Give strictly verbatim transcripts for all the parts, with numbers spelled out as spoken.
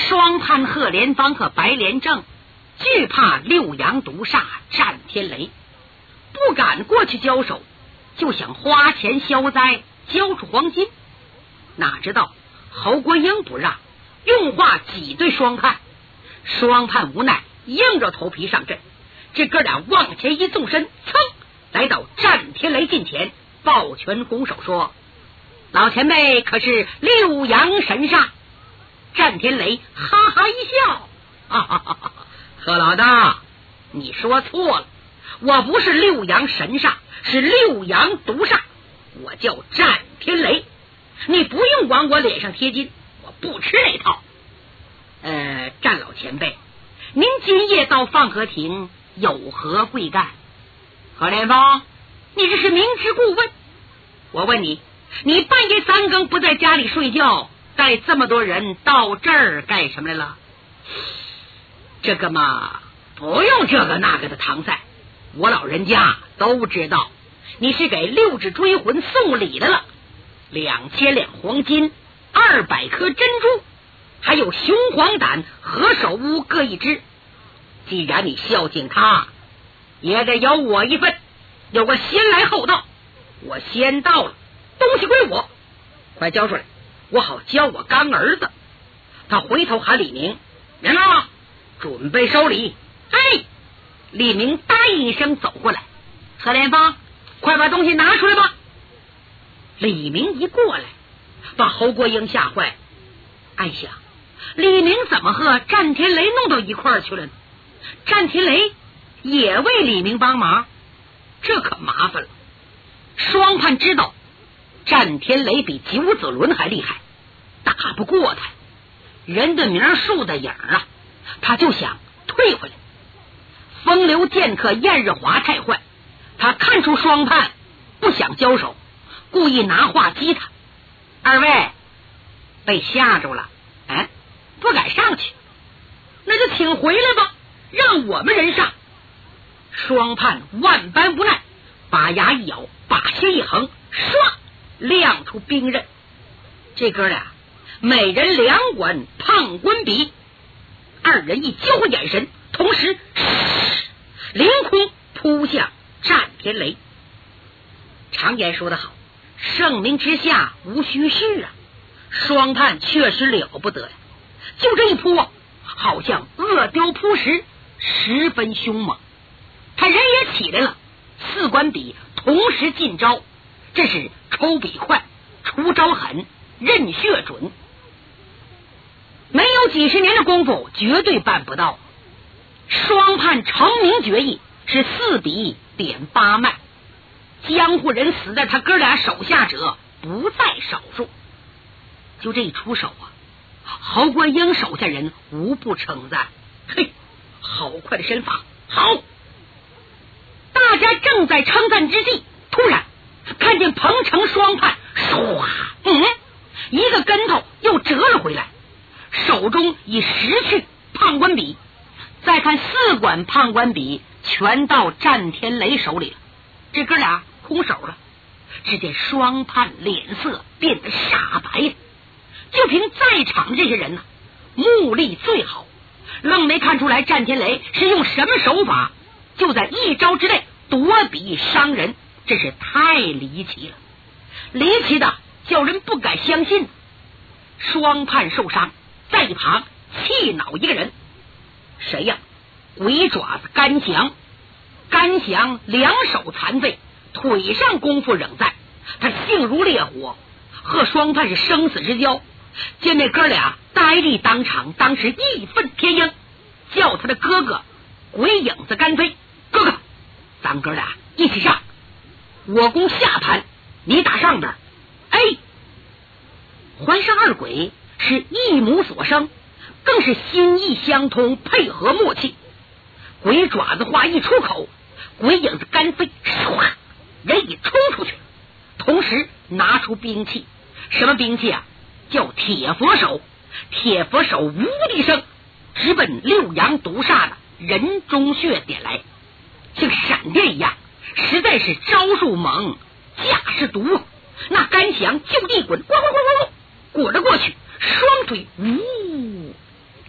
双叛贺连芳和白莲正惧怕六阳毒煞战天雷，不敢过去交手，就想花钱消灾，交出黄金。哪知道侯国英不让，用话挤兑双叛。双叛无奈，硬着头皮上阵。这哥俩往前一纵身，噌，来到战天雷近前，抱拳拱手说：老前辈可是六阳神煞？战天雷哈哈一笑，哈哈哈哈，贺老大，你说错了，我不是六阳神煞，是六阳毒煞，我叫战天雷，你不用往我脸上贴金，我不吃那套。呃，战老前辈，您今夜到放河亭有何贵干？何连芳，你这是明知故问。我问你，你半夜三更不在家里睡觉，带这么多人到这儿干什么来了？这个嘛，不用这个那个的搪塞，我老人家都知道，你是给六指追魂送礼的了，两千两黄金，二百颗珍珠，还有雄黄胆、何首乌各一只。既然你孝敬他，也得有我一份。有个先来后到，我先到了，东西归我，快交出来，我好教我干儿子。他回头喊李明：人呢？准备收礼。哎，李明答应一声走过来。何连芳，快把东西拿出来吧。李明一过来，把侯国英吓坏，暗想：李明怎么和战天雷弄到一块儿去了呢？战天雷也为李明帮忙，这可麻烦了。双叛知道战天雷比九子伦还厉害，打不过他，人的名树的影啊，他就想退回来。风流剑客燕日华太坏，他看出双叛不想交手，故意拿话激他。二位被吓住了，哎，不敢上去，那就请回来吧，让我们人上。双叛万般无奈，把牙一咬，把心一横，唰亮出兵刃。这哥俩每人两管胖棍笔，二人一交换眼神，同时凌空扑向战天雷。常言说得好，盛名之下无虚事啊，双叛确实了不得呀，就这一扑，好像恶雕扑食，十分凶猛。他人也起来了，四管笔同时进招，这是抽笔快，出招狠，刃血准。没有几十年的功夫，绝对办不到。双叛成名绝艺是四笔点八脉，江湖人死在他哥俩手下者不在少数。就这一出手啊，侯国英手下人无不称赞：嘿，好快的身法，好！大家正在称赞之际，突然看见彭城双叛唰，嗯，一个跟头又折了回来，手中已拾去判官笔。再看四管判官笔全到战天雷手里了，这哥俩空手了。只见双叛脸色变得煞白呀，就凭在场的这些人呢、啊，目力最好，愣没看出来战天雷是用什么手法，就在一招之内夺笔伤人，这是太离奇了，离奇的叫人不敢相信。双叛受伤，在一旁气恼一个人，谁呀？鬼爪子甘翔。甘翔两手残废，腿上功夫仍在，他性如烈火，和双叛是生死之交。见那哥俩呆立当场，当时义愤填膺，叫他的哥哥鬼影子甘飞：哥哥，咱哥俩一起上，我攻下盘，你打上边。哎，环上二鬼是一母所生，更是心意相通，配合默契。鬼爪子话一出口，鬼影子干飞，唰，人已冲出去，同时拿出兵器。什么兵器啊？叫铁佛手。铁佛手呜的一声，直奔六阳毒煞的人中穴点来，像闪电一样，实在是招数猛，架势毒。那甘翔就地滚，滚滚滚滚滚，滚了过去，双腿呜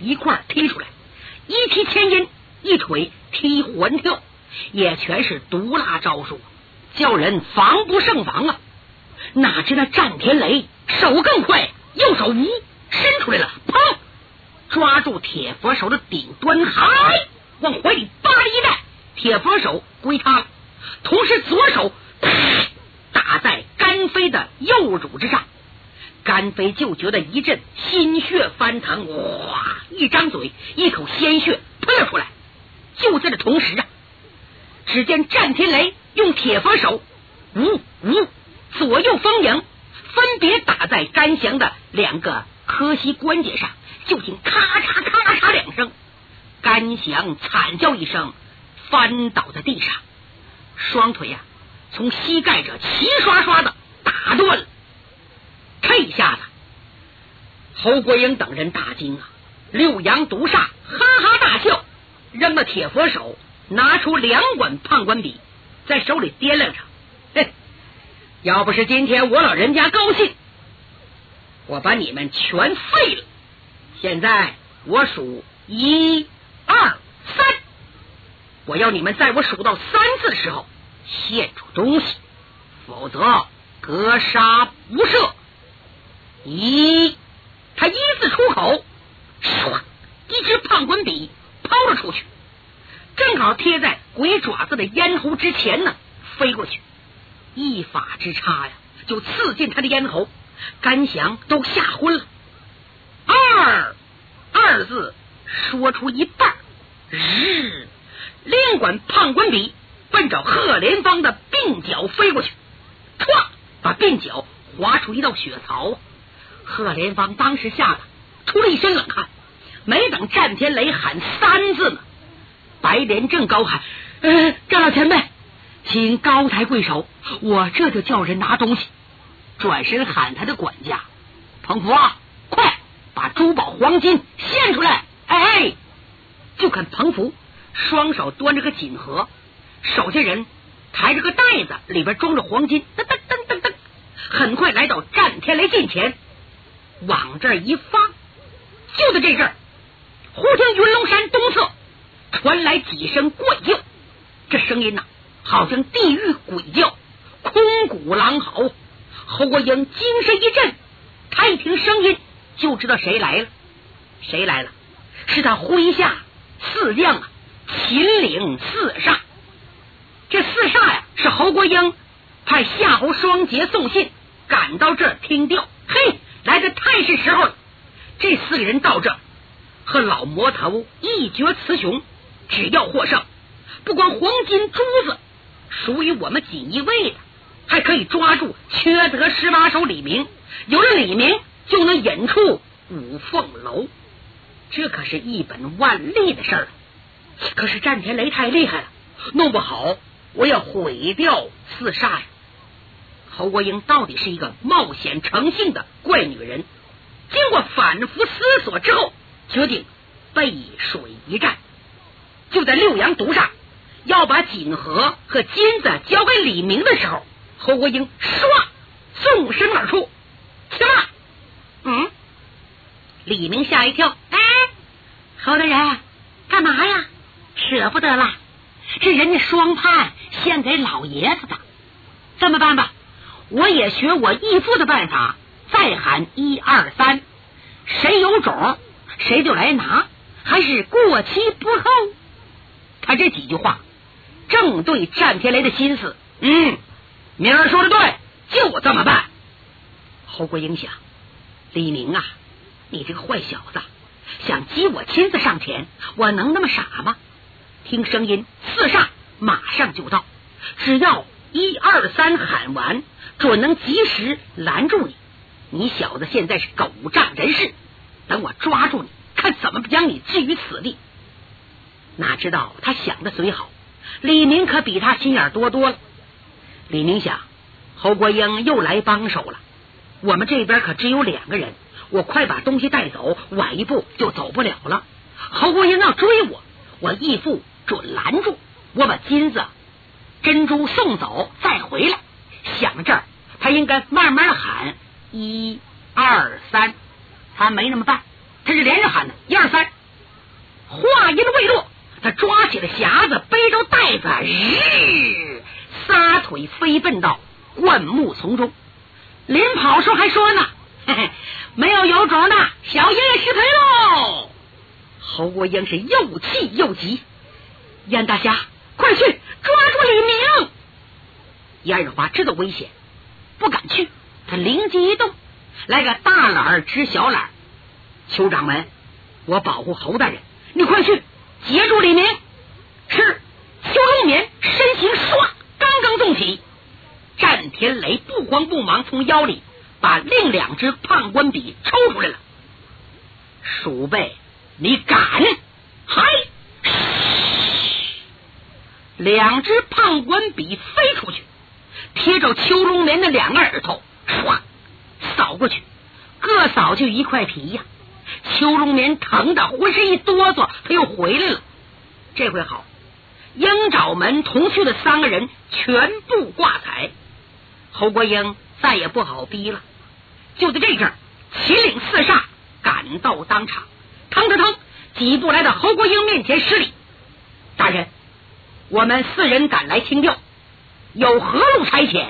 一块踢出来，一踢前阴，一腿踢环跳，也全是毒辣招数，叫人防不胜防啊！哪知那战天雷手更快，右手无伸出来了，砰！抓住铁佛手的顶端，嗨，往怀里扒了一带，铁佛手归他了。同时左手打在甘飞的右乳之上，甘飞就觉得一阵心血翻腾，哇！一张嘴，一口鲜血喷了出来。就在这同时啊，只见战天雷用铁佛手呜呜左右逢迎，分别打在甘翔的两个磕膝关节上，就听咔嚓咔嚓两声，甘翔惨叫一声，翻倒在地上，双腿呀、啊、从膝盖这齐刷刷的打断了。这一下子，侯国英等人大惊啊！六阳毒煞哈哈大笑，扔了铁佛手，拿出两管判官笔，在手里掂量着，嘿，要不是今天我老人家高兴，我把你们全废了。现在我数一二三，我要你们在我数到三次的时候献出东西，否则格杀不赦。一，他一字出口，唰，一支判官笔抛了出去，正好贴在鬼爪子的咽喉之前呢，飞过去，一法之差呀，就刺进他的咽喉，甘翔都吓昏了。二二字说出一半，日，另管判官笔奔着贺连芳的鬓角飞过去，唰，把鬓角划出一道血槽。贺连芳当时吓得出了一身冷汗，没等战天雷喊三字呢，白莲正高喊：“呃，张老前辈，请高抬贵手，我这就叫人拿东西。”转身喊他的管家：“彭福啊，快把珠宝黄金献出来！”哎，就看彭福双手端着个锦盒，手下人抬着个袋子，里边装着黄金，噔噔噔噔噔，很快来到战天雷近前，往这儿一放。就在这阵儿，忽听云龙山东侧传来几声怪叫，这声音呐、啊，好像地狱鬼叫，空谷狼嚎。侯国英精神一振，他一听声音就知道谁来了。谁来了？是他麾下四将啊，秦岭四煞。这四煞呀，是侯国英派夏侯双杰送信赶到这儿听调。嘿，来的太是时候了。这四个人到这儿和老魔头一决雌雄，只要获胜，不光黄金珠子属于我们锦衣卫的，还可以抓住缺德十八手李明，有了李明就能引出五凤楼，这可是一本万利的事儿。可是战天雷太厉害了，弄不好我要毁掉四煞呀。侯国英到底是一个冒险成性的怪女人，经过反复思索之后，决定背水一战。就在六阳毒煞要把锦盒和金子交给李明的时候，侯国英唰纵身而出，去了。嗯，李明吓一跳，哎，侯大人干嘛呀？舍不得了，这人家双判献给老爷子的。这么办吧，我也学我义父的办法，再喊一二三，谁有种谁就来拿，还是过期不候。他这几句话正对战天雷的心思。嗯，明儿说的对，就这么办。侯国英想，李明啊，你这个坏小子，想激我亲自上前，我能那么傻吗？听声音，四煞马上就到，只要一二三喊完，准能及时拦住你。你小子现在是狗仗人势，等我抓住你，看怎么将你置于死地。哪知道他想的虽好，李明可比他心眼多多了。李明想，侯国英又来帮手了，我们这边可只有两个人，我快把东西带走，晚一步就走不了了。侯国英要追我，我义父准拦住，我把金子珍珠送走再回来。想到这儿，他应该慢慢的喊一二三，他没那么办，他是连着喊的一二三起了匣子，背着袋子，日撒腿飞奔到灌木丛中。临跑时还说呢，嘿嘿，没有有种的小爷爷失腿喽。侯国英是又气又急，燕大侠，快去抓住李明！燕日华知道危险，不敢去，他灵机一动，来个大懒支小懒。邱掌门，我保护侯大人，你快去截住李明。是。邱龙眠身形唰刚刚动起，战天雷不慌不忙从腰里把另两只判官笔抽出来了。鼠辈，你敢？嗨！两只判官笔飞出去，贴着邱龙眠的两个耳朵，唰扫过去，各扫就一块皮呀、啊。邱龙眠疼得浑身一哆嗦，他又回来了。这回好，鹰爪门同去的三个人全部挂彩，侯国英再也不好逼了。就在这阵儿，秦岭四煞赶到当场，腾腾腾几步来到侯国英面前施礼：大人，我们四人赶来听调，有何路差遣？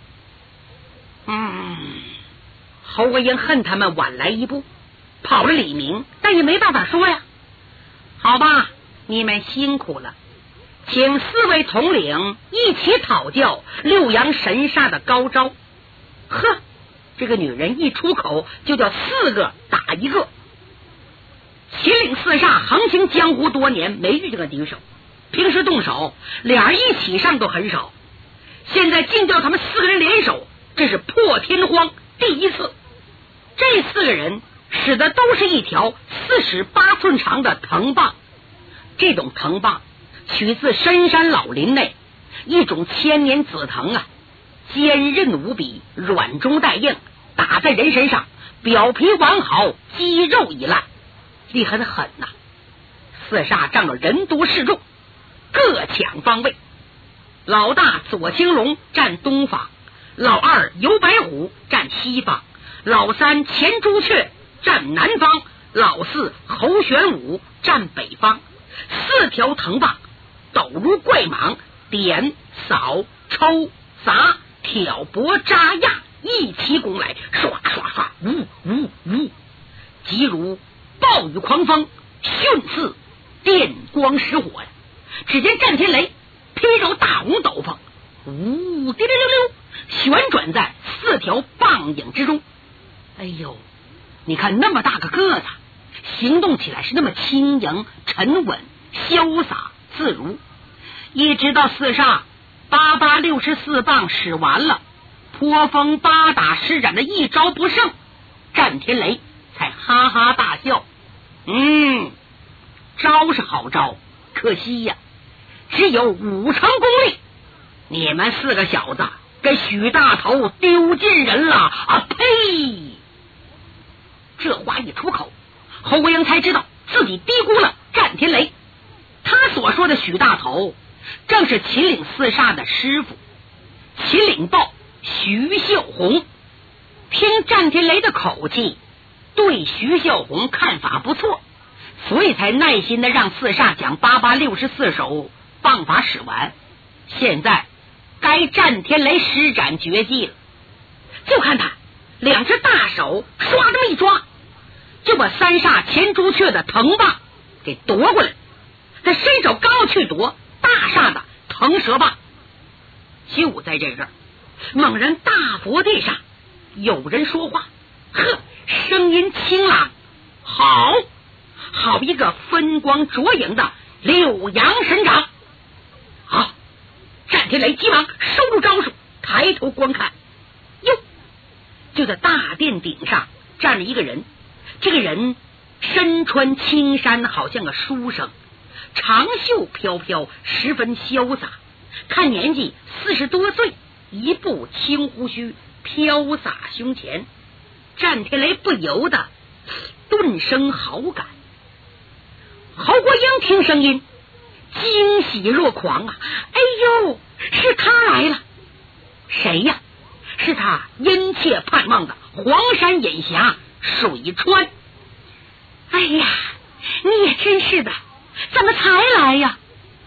嗯，侯国英恨他们晚来一步，跑了李明，但也没办法说呀。好吧，你们辛苦了，请四位统领一起讨教六阳神煞的高招。呵，这个女人一出口就叫四个打一个。秦岭四煞横行江湖多年，没遇这个敌手，平时动手俩人一起上都很少，现在竟叫他们四个人联手，这是破天荒第一次。这四个人使的都是一条四尺八寸长的藤棒，这种藤棒取自深山老林内一种千年紫藤啊，坚韧无比，软中带硬，打在人身上表皮完好，肌肉已烂，厉害的很呐、啊。四煞仗着人多势众，各抢方位。老大左青龙站东方，老二游白虎站西方，老三钱朱雀站南方，老四侯玄武站北方。四条藤棒抖如怪蟒，点扫抽砸挑拨扎压一齐攻来，唰唰唰，呜呜呜，急如暴雨狂风，迅似电光石火呀！只见战天雷披着大红斗篷，呜滴溜溜溜旋转在四条棒影之中。哎呦，你看那么大个个子，行动起来是那么轻盈沉稳潇洒自如。一直到四煞八八六十四棒使完了，颇风八打施展的一招不胜，战天雷才哈哈大笑。嗯，招是好招，可惜呀，只有五成功力。你们四个小子跟许大头丢尽人了啊！呸！这话一出口，侯国英才知道自己低估了战天雷。他所说的许大头正是秦岭四煞的师傅秦岭豹徐秀红。听战天雷的口气，对徐秀红看法不错，所以才耐心的让四煞将八八六十四手棒法使完。现在该战天雷施展绝技了，就看他两只大手刷这么一抓，就把三煞钱朱雀的藤棒给夺过来。他伸手刚要去夺大煞的腾蛇棒，就在这阵，猛然大佛地上有人说话，呵，声音清朗，好好一个分光灼影的六阳神掌。好，战天雷急忙收住招数，抬头观看，哟，就在大殿顶上站着一个人。这个人身穿青衫，好像个书生，长袖飘飘，十分潇洒，看年纪四十多岁，一步青胡须飘洒胸前。战天雷不由得顿生好感。侯国英听声音惊喜若狂啊！哎呦，是他来了！谁呀？是他殷切盼望的黄山隐侠水川。哎呀，你也真是的，怎么才来呀？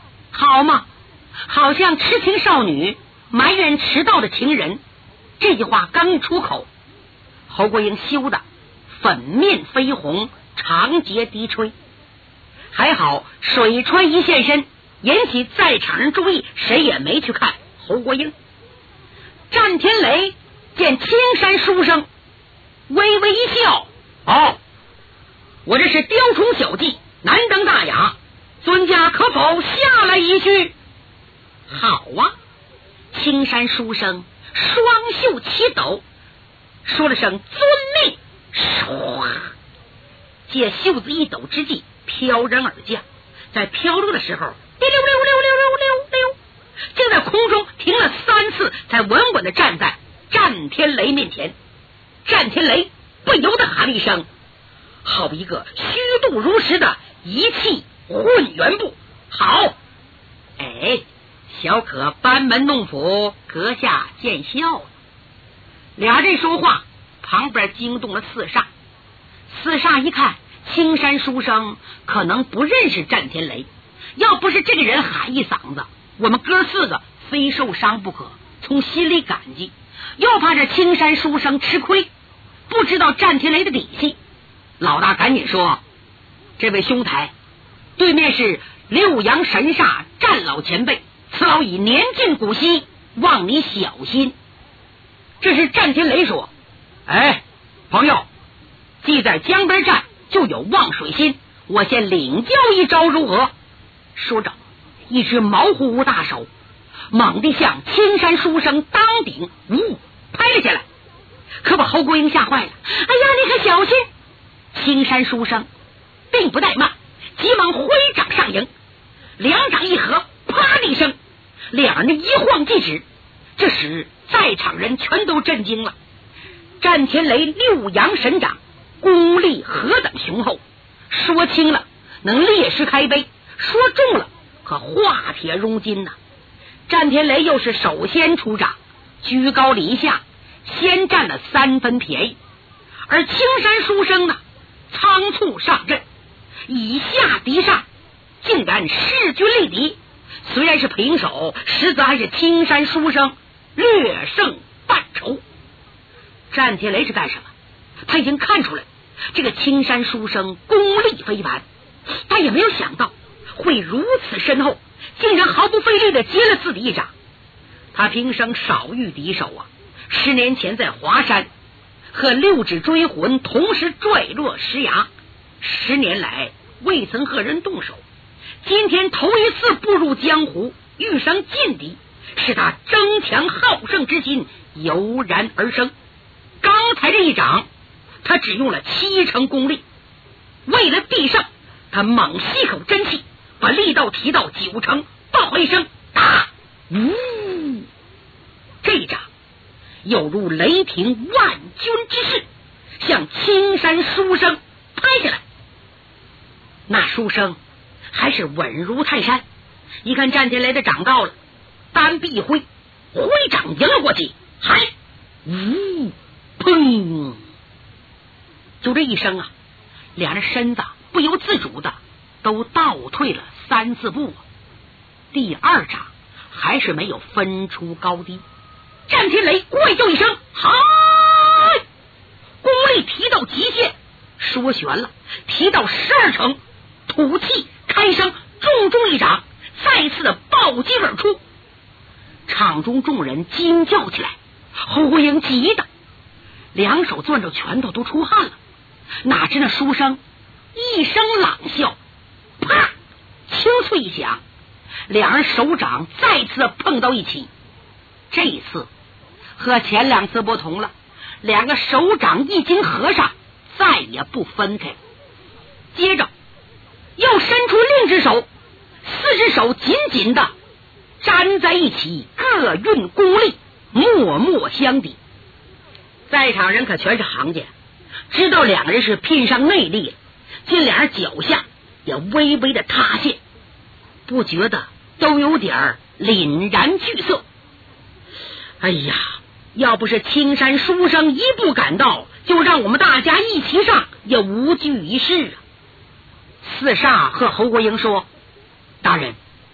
好嘛，好像痴情少女埋怨迟到的情人。这句话刚一出口，侯国英羞得粉面绯红，长睫低垂。还好水川一现身，引起在场人注意，谁也没去看侯国英。战天雷见青山书生，微微一笑：“哦，我这是雕虫小技，难登大雅，尊家可否下来一叙？”好啊！青山书生双袖齐抖，说了声遵命，唰，借袖子一抖之际，飘然而降。在飘落的时候，溜溜溜溜溜溜溜，竟在空中停了三次，才稳稳的站在战天雷面前。战天雷不由得喊了一声，好一个虚度如石的一气混元部。好，哎，小可班门弄斧，阁下见笑了。俩人说话，旁边惊动了四煞。四煞一看，青山书生可能不认识战天雷，要不是这个人喊一嗓子，我们哥四个非受伤不可，从心里感激，又怕这青山书生吃亏，不知道战天雷的底细。老大赶紧说：“这位兄台，对面是六阳神煞战老前辈，此老已年近古稀，望你小心。”这是战天雷说：“哎，朋友，既在江边站，就有望水心，我先领教一招如何？”说着，一只毛乎乎大手猛地向青山书生当顶呜拍了下来，可把侯国英吓坏了。“哎呀，你可小心！”青山书生并不怠慢，急忙挥掌上迎，两掌一合，啪的一声，两人一晃即止。这时在场人全都震惊了。战天雷六阳神掌功力何等雄厚，说轻了能裂石开碑，说重了可化铁融金呐、啊。战天雷又是首先出掌，居高临下，先占了三分便宜。而青山书生呢，仓促上阵，以下敌上，竟然势均力敌。虽然是平手，实则还是青山书生略胜半筹。战天雷是干什么？他已经看出来这个青山书生功力非凡，他也没有想到会如此深厚，竟然毫不费力的接了自己一掌。他平生少遇敌手啊，十年前在华山和六指追魂同时坠落石崖，十年来未曾和人动手，今天头一次步入江湖，遇上劲敌，使他争强好胜之心油然而生。刚才这一掌他只用了七成功力，为了必胜，他猛吸口真气，把力道提到九成，爆一声打，呜，这一掌有如雷霆万钧之势，向青山书生拍下来。那书生还是稳如泰山，一看战天雷的掌到了，单臂一挥，挥掌迎了过去，嗨，呜，砰！就这一声啊，两人身子不由自主的都倒退了三四步。第二掌还是没有分出高低。战天雷怪叫一声，嗨！功力提到极限，说悬了，提到十二成，吐气开声，重重一掌再次的暴击而出。场中众人惊叫起来，侯国英急的两手攥着拳头都出汗了，哪知那书生一声朗笑，啪，清脆一响，两人手掌再次碰到一起。这一次和前两次不同了，两个手掌一经合上，再也不分开了。接着又伸出另一只手，四只手紧紧的粘在一起，各运功力，默默相抵。在场人可全是行家，知道两个人是拼上内力了，见两人脚下也微微的塌陷，不觉得都有点凛然惧色。哎呀，要不是青山书生一步赶到，就让我们大家一起上，也无济于事啊。四煞和侯国英说：“大人，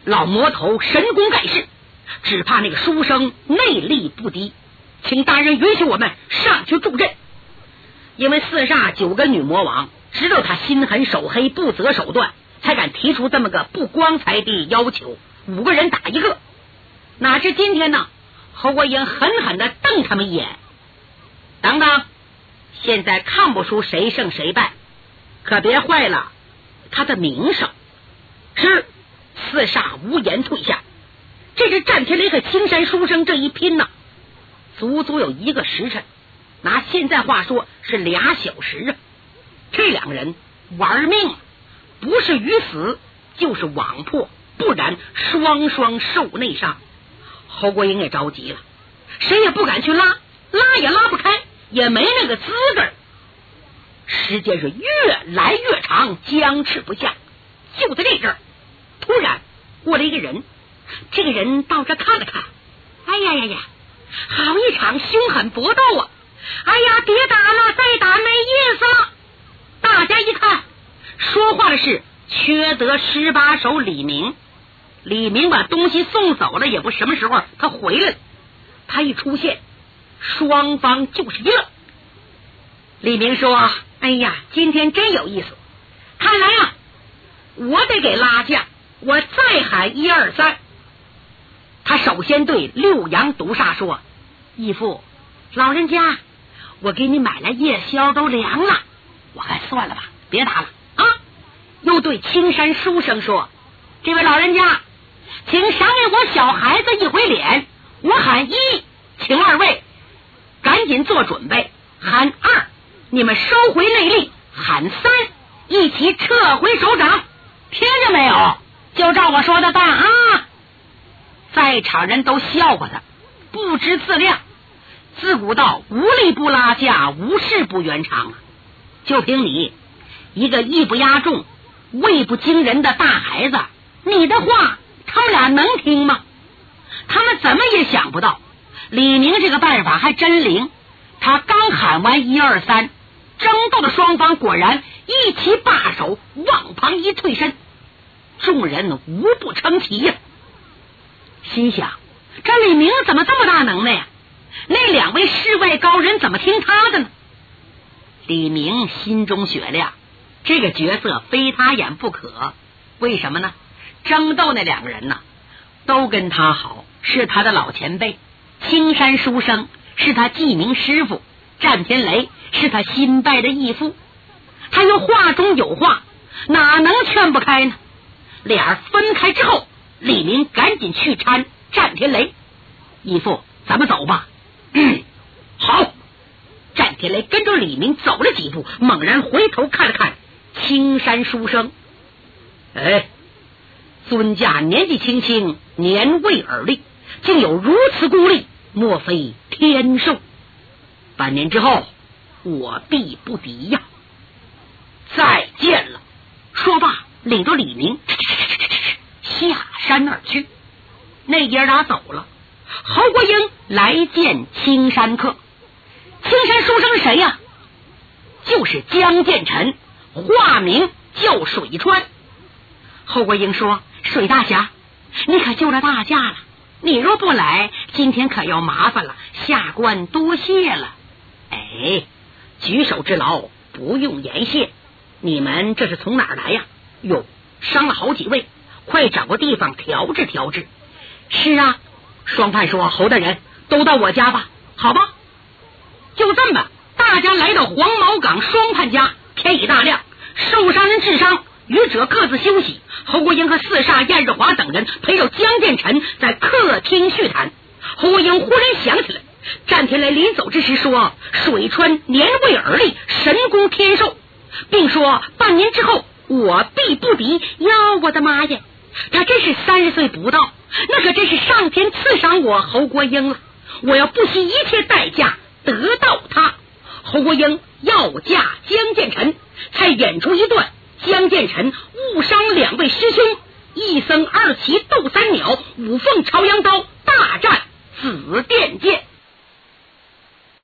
老魔头神功盖世，只怕那个书生内力不低，请大人允许我们上去助阵。因为四煞九个女魔王知道他心狠手黑，不择手段，才敢提出这么个不光彩的要求，五个人打一个。哪知今天呢，侯国英狠狠地瞪他们一眼，等等，现在看不出谁胜谁败，可别坏了他的名声。是，四煞无言退下。这是战天雷和青山书生这一拼呢，足足有一个时辰，拿现在话说是俩小时啊。这两个人玩命，不是鱼死就是网破，不然双双受内伤。侯国英也着急了，谁也不敢去拉，拉也拉不开，也没那个资格。时间是越来越长，僵持不下。就在这阵儿，突然过来一个人，这个人到这看了看，哎呀呀呀，好一场凶狠搏斗啊！哎呀，别打了，再打没意思了。大家一看，说话的是缺德十八手李明。李明把东西送走了，也不什么时候他回来了。他一出现，双方就是一愣。李明说：哎呀，今天真有意思，看来啊，我得给拉架，我再喊一二三。他首先对六阳毒煞说：义父，老人家，我给你买了夜宵，都凉了，我还算了吧，别打了啊。又对青山书生说：这位老人家，请赏给我小孩子一回脸，我喊一，请二位赶紧做准备，喊二，你们收回内力，喊三，一起撤回手掌，听着没有？就照我说的办啊！在场人都笑话他，不知自量。自古道无力不拉架，无事不圆场啊！就凭你一个艺不压众、位不惊人的大孩子，你的话他们俩能听吗？他们怎么也想不到，李明这个办法还真灵。他刚喊完一二三，争斗的双方果然一起罢手，往旁一退身，众人无不称奇呀、啊。心想，这李明怎么这么大能耐呀？那两位世外高人怎么听他的呢？李明心中雪亮，这个角色非他演不可。为什么呢？争斗那两个人呢，都跟他好，是他的老前辈。青山书生是他记名师傅，战天雷是他新拜的义父。他又话中有话，哪能劝不开呢？俩人分开之后，李明赶紧去搀战天雷。义父，咱们走吧。嗯，好。战天雷跟着李明走了几步，猛然回头看了看青山书生。哎，尊驾年纪轻轻，年未而立，竟有如此功力，莫非天授？半年之后，我必不敌呀！再见了。说罢，领着李明下山而去。那爷俩走了，侯国英来见青山客。青山书生谁呀、啊？就是江建臣，化名叫水川。侯国英说：水大侠，你可救了大驾了，你若不来，今天可要麻烦了，下官多谢了。哎，举手之劳不用言谢，你们这是从哪儿来呀？哟，伤了好几位，快找个地方调治调治。是啊，双判说：侯大人都到我家吧。好吧，就这么大家来到黄毛岗双判家。天已大亮，受伤人治伤，余者各自休息。侯国英和四煞燕日华等人陪着江建臣在客厅叙谈。侯国英忽然想起来，战天雷临走之时说水川年未而立，神功天授，并说半年之后我必不敌。呀，我的妈呀，他真是三十岁不到，那可真是上天赐赏我侯国英了。我要不惜一切代价得到他。侯国英要嫁江建臣，才演出一段江建臣误伤两位师兄，一僧二奇斗三鸟，五凤朝阳刀大战紫电剑。